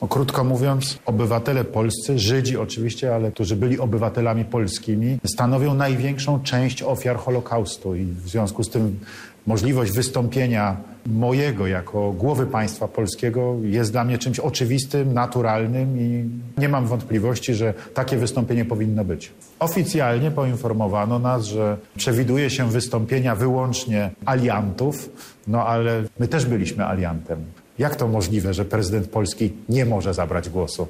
Krótko mówiąc, obywatele polscy, Żydzi oczywiście, ale którzy byli obywatelami polskimi, stanowią największą część ofiar Holokaustu i w związku z tym możliwość wystąpienia mojego jako głowy państwa polskiego jest dla mnie czymś oczywistym, naturalnym i nie mam wątpliwości, że takie wystąpienie powinno być. Oficjalnie poinformowano nas, że przewiduje się wystąpienia wyłącznie aliantów, no ale my też byliśmy aliantem. Jak to możliwe, że prezydent Polski nie może zabrać głosu?